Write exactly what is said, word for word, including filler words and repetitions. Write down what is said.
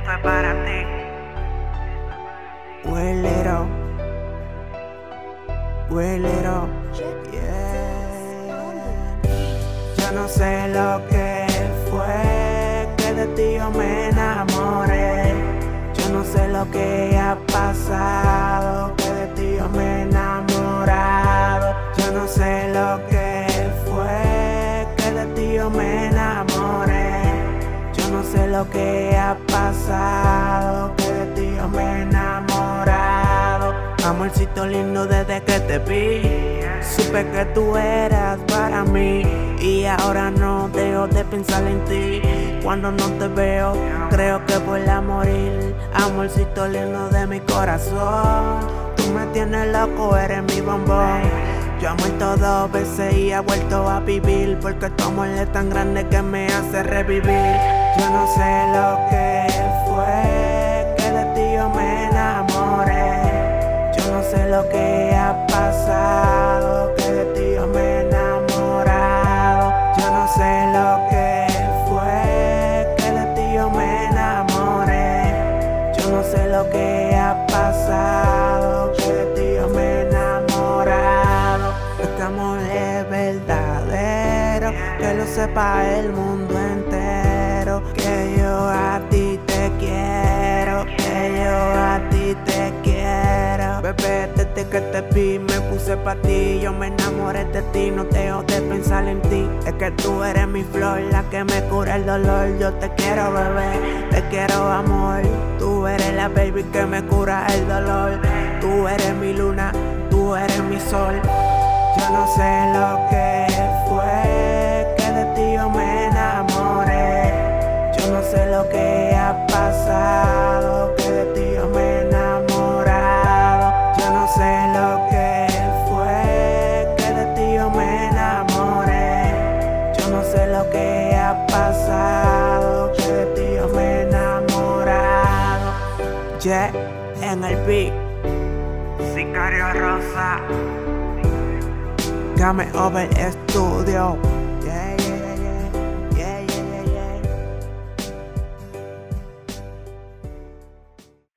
Esto es para ti. Huelero, huelero, yeah. Yo no sé lo que fue que de ti yo me enamoré. Yo no sé lo que ha pasado, que de ti yo me he enamorado. Yo no sé lo que fue que de ti yo me enamoré. Yo no sé lo que ha pasado, que de ti yo me he enamorado. Amorcito lindo, desde que te vi supe que tú eras para mí, y ahora no dejo de pensar en ti. Cuando no te veo, creo que voy a morir. Amorcito lindo de mi corazón, tú me tienes loco, eres mi bombón. Yo he muerto dos veces y he vuelto a vivir, porque tu amor es tan grande que me hace revivir. Yo no sé lo que fue que de ti yo me enamoré. Yo no sé lo que ha pasado, que de ti yo me he enamorado. Yo no sé lo que fue que de ti yo me enamoré. Yo no sé lo que ha pasado, que de ti yo me he enamorado. Este amor es verdadero, que lo sepa el mundo entero, que yo a ti te quiero, que yo a ti te quiero. Bebé, desde que te vi me puse pa' ti, yo me enamoré de ti, no dejo de pensar en ti. Es que tú eres mi flor, la que me cura el dolor. Yo te quiero, bebé, te quiero, amor. Tú eres la baby que me cura el dolor. Tú eres mi luna, tú eres mi sol. Yo no sé lo que fue que de ti yo me enamoré. Yo no sé lo que ha pasado, que de ti yo me he enamorado. Yo no sé lo que fue que de ti yo me enamoré. Yo no sé lo que ha pasado, que de ti yo me he enamorado. Yeah, en el beat Sicario Rosa. Game Over Studio.